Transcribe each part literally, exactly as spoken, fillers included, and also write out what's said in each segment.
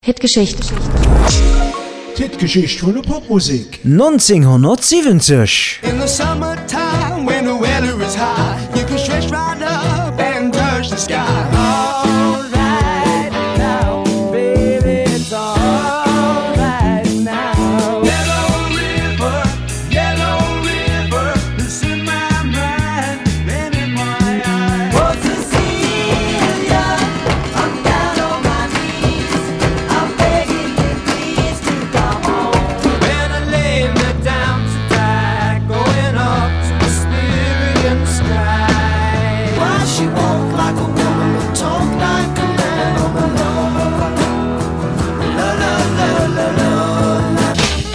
Hitgeschichte. Hitgeschichte von der Popmusik. neunzehnhundertsiebzig. In the summertime when the weather is high, you can stretch right up and touch the sky. All right now, baby, it's all right now. Yellow river, yellow river, it's in my mind, and in my eyes. Oh, Cecilia, I'm down on my knees, I'm begging you please to come home. When I lay me down to die, going up to the Styrian sky. Why she walk like a woman but talk like a man? Oh, my love, la la la la la.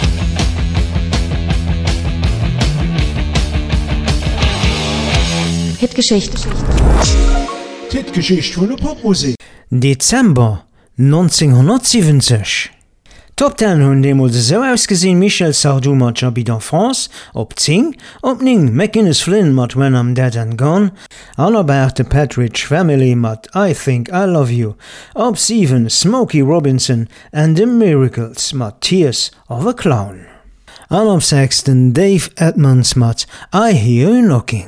Hitgeschichte. Hitgeschichte von der Popmusik. Dezember neunzehnhundertsiebzig. Top zehn hunn demals so ausgesehen: Michel Sardou mat J'habite en France, op zehn, op nine McInnes Flynn mat When I'm Dead and Gone, Albert the Partridge Family mat I Think I Love You, op seven Smokey Robinson and the Miracles mat Tears of a Clown. An op sechsten Dave Edmunds mat I Hear You Knocking.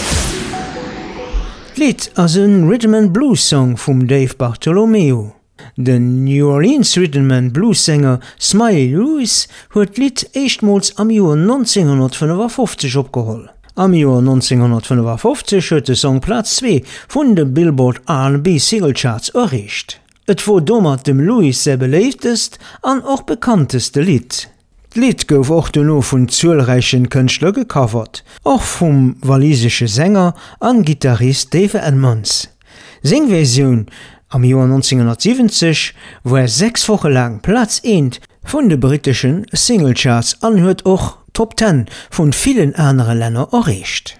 Lied as een Rhythm and Blues Song vum Dave Bartholomew. Den New Orleans Rhythm and Blues Sänger Smiley Lewis huet Lied echtmals am Joer neunzehnhundertfünfundfünfzig opgeholl. Am Joer neunzehnhundertfünfundfünfzig huet de Song Platz zwei vun de Billboard R and B Singlecharts erreicht. Et war dommer dem Lewis sehr beleeftest an och bekannteste Lied. D'Lied gouf och no vun zahlreichen Kënchtler gecovert, och vum walisische Sänger an Gitarrist Dave Edmunds. Sing Version am Joer neunzehnhundertsiebzig, wo er sechs Wochen lang Platz eins vun de britischen Singlecharts an huet och Top zehn vun vielen andere Länder erreicht.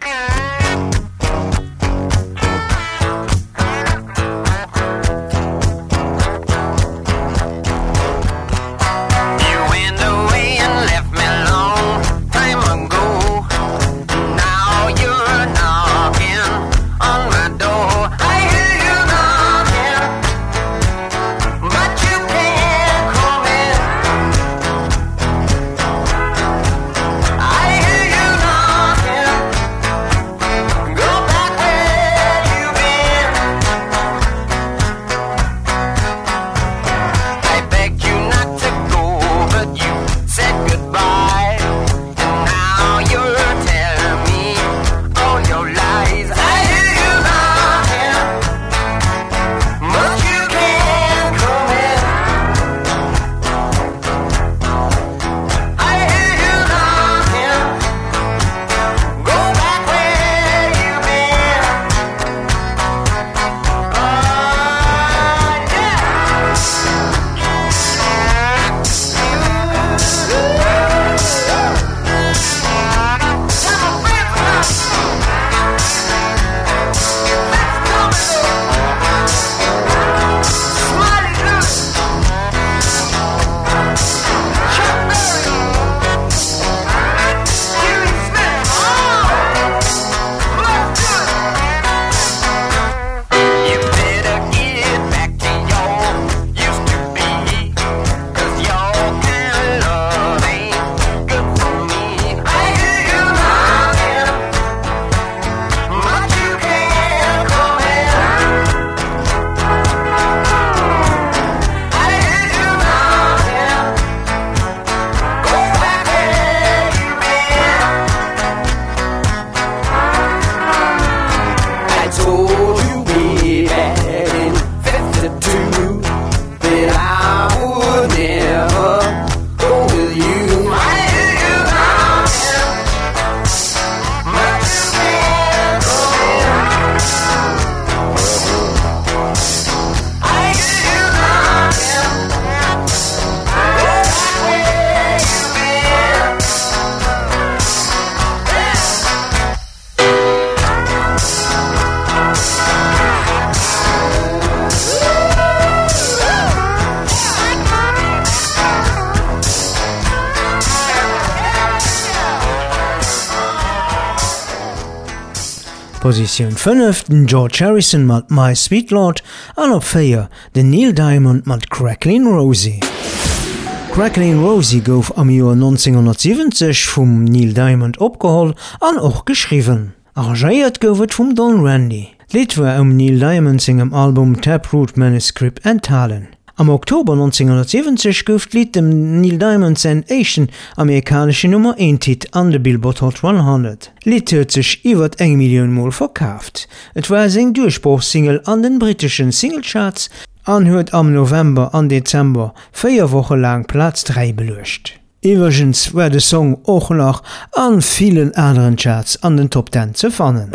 Position fünf den George Harrison mat My Sweet Lord an op vier den Neil Diamond mat Cracklin' Rosie. Cracklin' Rosie gouf am Joer neunzehnhundertsiebzig vum Neil Diamond opgeholt an och geschriven. Arrangeiert goufet vum Don Randy. Lied war um Neil Diamond singem Album Taproot Manuscript enthalen. Am Oktober neunzehnhundertsiebzig gouft Lied dem Neil Diamond sein echten amerikanische Nummer eins Hit an de Billboard Hot hundert. Lied huet sich iwwer eng Million Mal verkauft. Et war seg Durchbruchssingle an den britischen Singlecharts an huet am November an Dezember vier Woche lang Platz drei belucht. Iwergens war de Song och noch an vielen anderen Charts an den Top zehn zu fannen.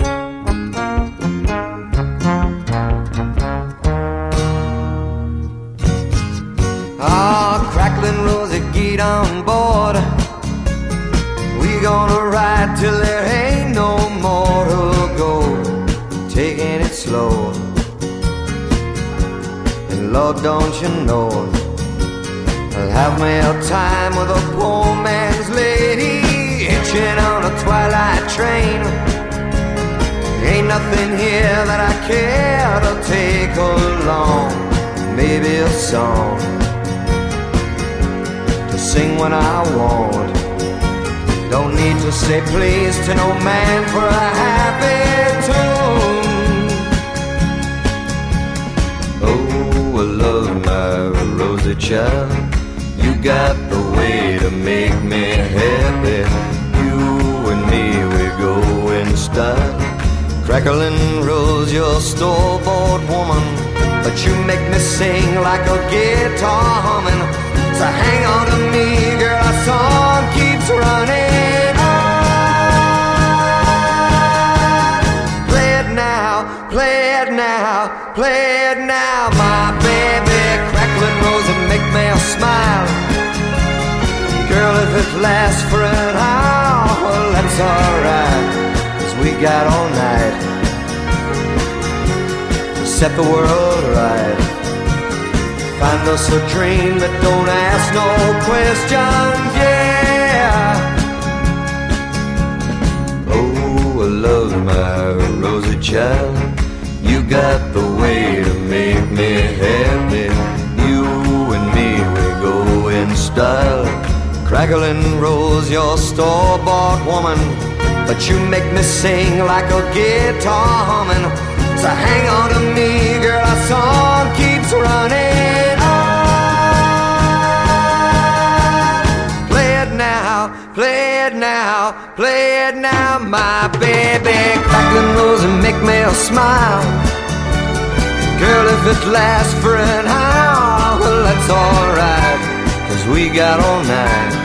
Ah, Cracklin' Rosie, get on board. We gonna ride till there ain't no more to go. Taking it slow. And Lord, don't you know, I'll have me a time with a poor man's lady, hitching on a twilight train. Ain't nothing here that I care to take along. Maybe a song to sing when I want. Don't need to say please to no man for a happy tune. Oh, I love my Rosie child. You got the way to make me happy. You and me, we go in style. Cracklin' Rosie, you're a store-bought woman, but you make me sing like a guitar humming. So hang on to me, girl, our song keeps running on. Play it now, play it now, play it now, my baby. Cracklin' Rosie, make me smile. Girl, if it lasts for an hour, well, that's alright, 'cause we got all night to set the world right. Find us a dream that don't ask no questions, yeah. Oh, I love my Rosie child. You got the way to make me happy. You and me, we go in style. Cracklin' Rosie, you're a store-bought woman, but you make me sing like a guitar humming. So hang on to me, girl, our song keeps running on. Play it now, play it now, play it now, my baby. Cracklin' Rosie, make me smile. Girl, if it lasts for an hour, well, that's alright, 'cause we got all night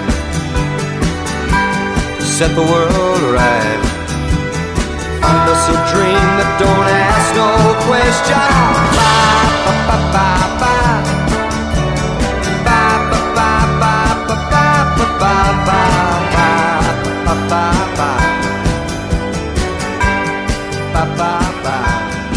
to set the world right. Find us a dream that don't ask no question. Bye, bye, bye, bye, bye. Bye, bye, bye, bye, bye, bye, bye, bye, bye, bye, bye. Bye, bye, bye.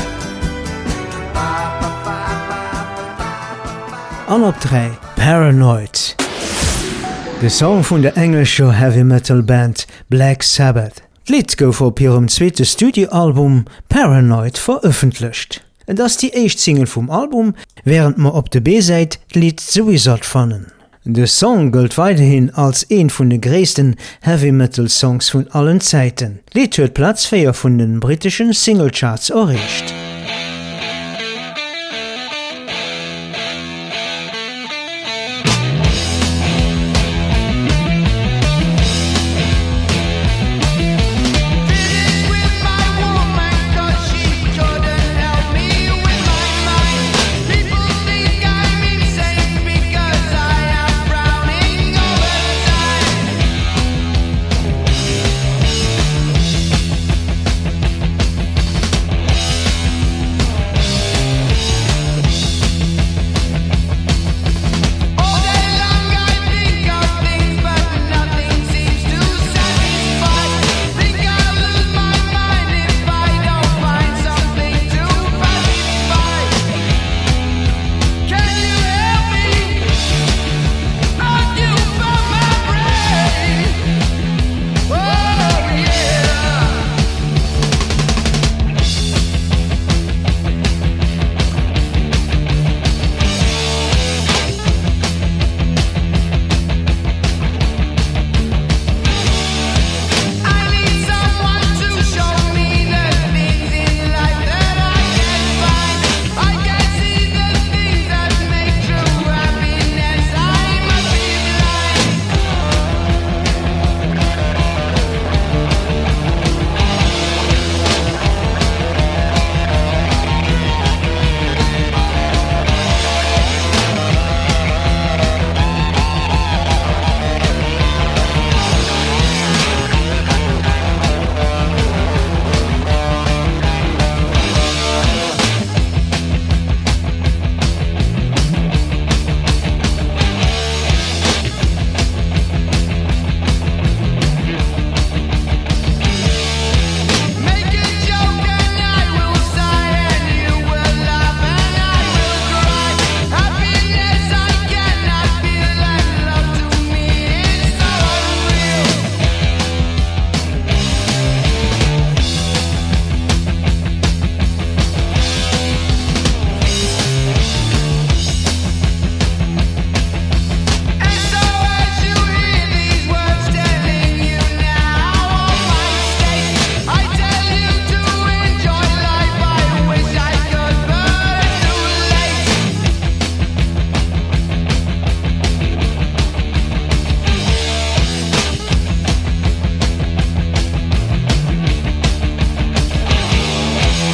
An op drei Paranoid. De Song vun der englischer Heavy Metal Band Black Sabbath. Lied gouf op hirem zweete Studioalbum Paranoid veröffentlicht. En ass die eicht Single vum Album, während ma op de B-Seite Lied The Wizard fannen. De Song gëlt weiterhin als een vun de gréessten Heavy Metal Songs vun allen Zeiten. Lied huet Platz vier vun den britischen Singlecharts erreicht.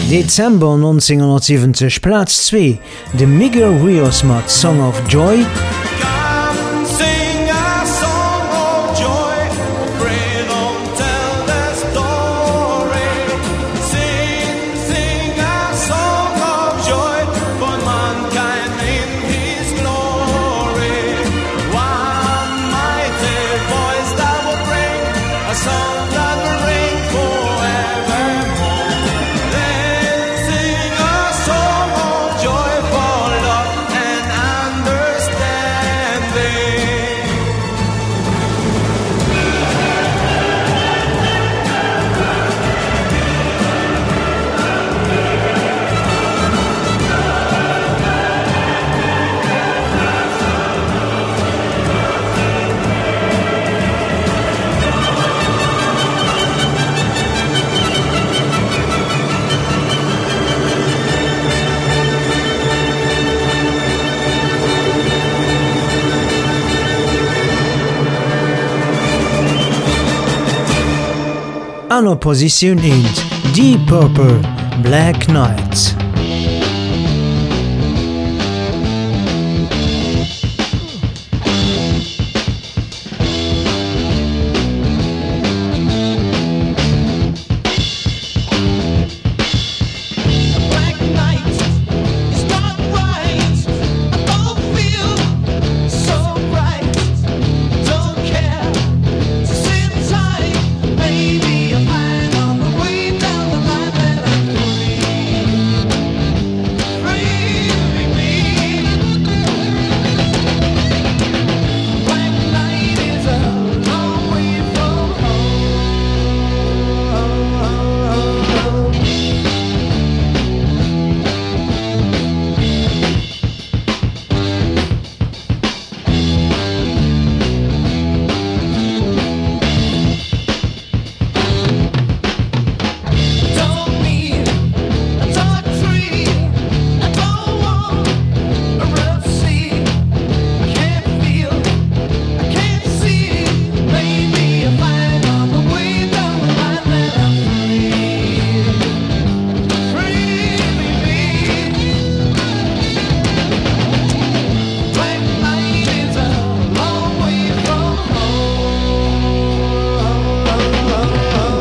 Dezember neunzehnhundertsiebzig Platz zwei, de Miguel Rios mat Song of Joy. Come sing a song of joy, pray don't tell the story. Sing, sing a song of joy for mankind in his glory. One mighty voice that will bring a song that will ring forevermore. Then sing a song of joy for love and understanding. An der Position eins, Deep Purple, Black Knight. Black night is not right. I don't feel so bright. Don't care. Sit tight. Maybe I'll find on the way down the line that I'm free. Free me. Black night is a long way from home. Don't need a dark tree. I don't want a rough sea. I can't feel, I can't see. Maybe I'll find on the way down the line that I'm free. Free me. Black night is a long way from home.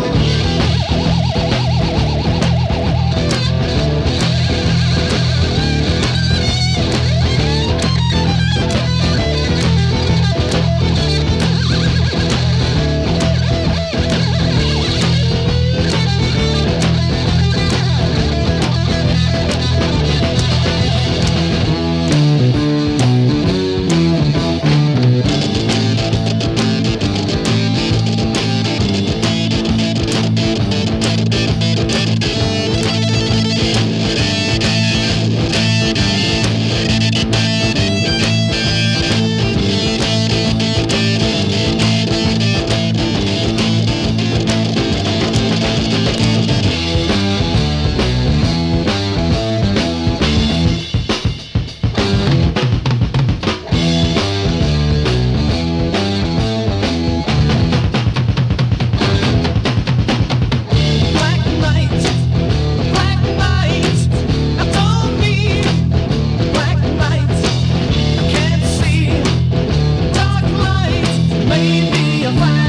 Black night, black night. I don't need black night. I can't see dark light. Maybe I'll find